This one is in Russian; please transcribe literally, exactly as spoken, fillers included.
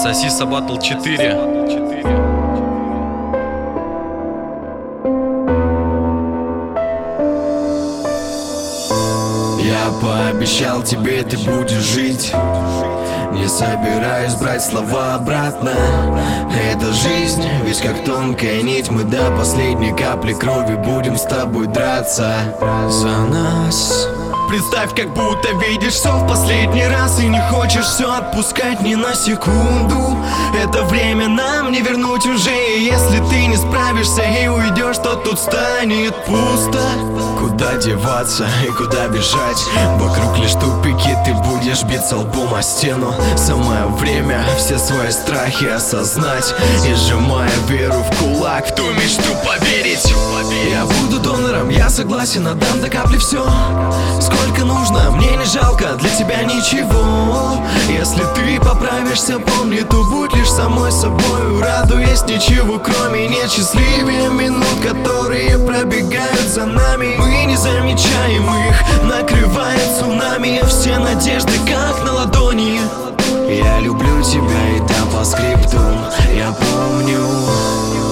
Сосиса Батл четыре. Я пообещал тебе, ты будешь жить. Не собираюсь брать слова обратно. Это жизнь, ведь как тонкая нить, мы до последней капли крови будем с тобой драться за нас. Представь, как будто видишь все в последний раз и не хочешь все отпускать ни на секунду. Это время нам не вернуть уже, и если ты не справишься и уйдешь, то тут станет пусто. Куда деваться и куда бежать? Вокруг лишь тупики, ты будешь биться лбом о стену. Самое время все свои страхи осознать и, сжимая веру в кулак, в ту мечту поверить. Я буду донором, я согласен, отдам до капли все. Сколько нужно, мне не жалко, для тебя ничего. Если ты поправишься, помни, то будь лишь самой собой. Радуясь ничего, кроме нет счастливее минут, которые пробегают за нами. Мы не замечаем их, накрывает цунами. Все надежды как на ладони. Я люблю тебя и да по скрипту. Я помню.